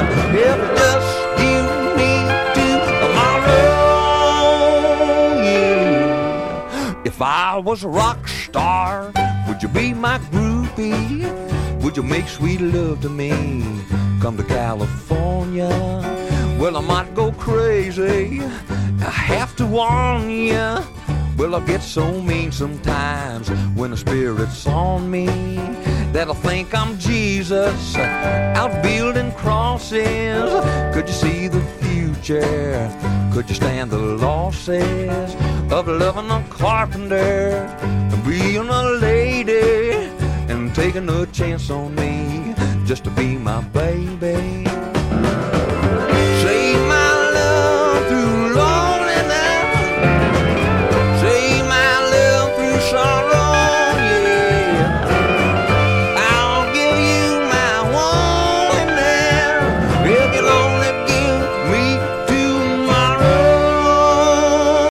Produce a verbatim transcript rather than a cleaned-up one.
If just you me tomorrow, yeah. If I was a rock star, would you be my groupie? Would you make sweet love to me? Come to California. Well, I might go crazy. I have to warn ya. Well, I get so mean sometimes when the spirit's on me that I think I'm Jesus out building crosses. Could you see the future? Could you stand the losses of loving a carpenter and being a lady and taking a chance on me just to be my baby?